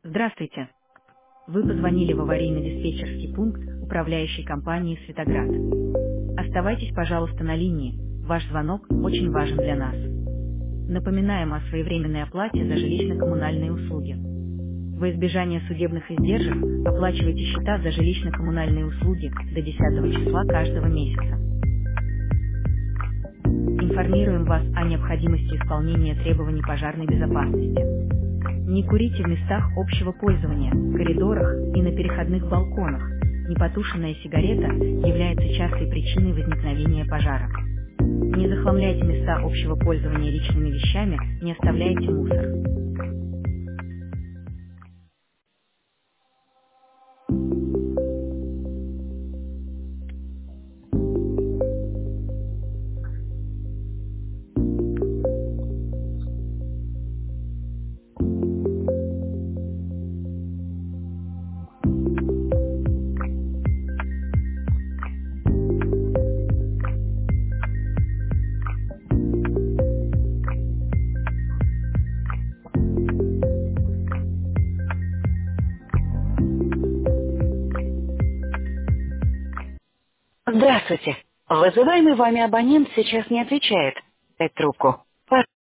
Здравствуйте. Вы позвонили в аварийно-диспетчерский пункт управляющей компании «Светоград». Оставайтесь, пожалуйста, на линии. Ваш звонок очень важен для нас. Напоминаем о своевременной оплате за жилищно-коммунальные услуги. Во избежание судебных издержек оплачивайте счета за жилищно-коммунальные услуги до 10 числа каждого месяца. Информируем вас о необходимости исполнения требований пожарной безопасности. Не курите в местах общего пользования, коридорах и на переходных балконах. Непотушенная сигарета является частой причиной возникновения пожара. Не захламляйте места общего пользования личными вещами, не оставляйте мусор. Здравствуйте. Вызываемый вами абонент сейчас не отвечает. Дать трубку.